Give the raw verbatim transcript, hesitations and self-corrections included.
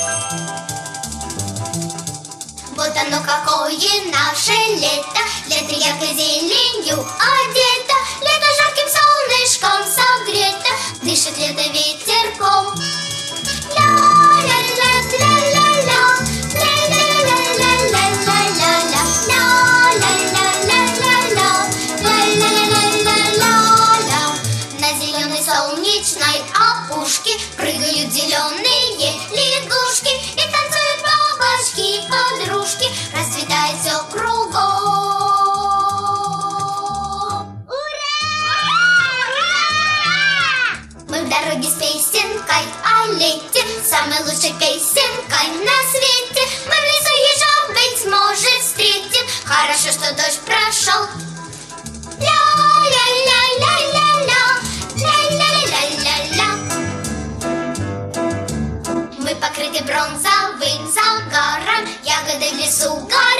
Вот оно какое наше лето, лето яркой зеленью одето, лето жарким солнышком согрето, дышит лето ветерком. Ля-ля-ля-ля-ля-ля, ля-ля-ля-ля-ля-ля-ля, ля-ля-ля-ля-ля-ля-ля-ля-ля. На зеленой солнечной опушке прыгают зеленые лягушки и танцуют бабочки-подружки, расцветает все кругом. Ура! Мы в дороге с песенкой о лете, самой лучшей песенкой на свете. Мы в лесу ежом, быть может, встретим, хорошо, что дождь прошел. Ля-ля-ля-ля-ля-ля, ля-ля-ля-ля-ля. Мы покрыты бронзовым загаром, ягоды в лесу горят.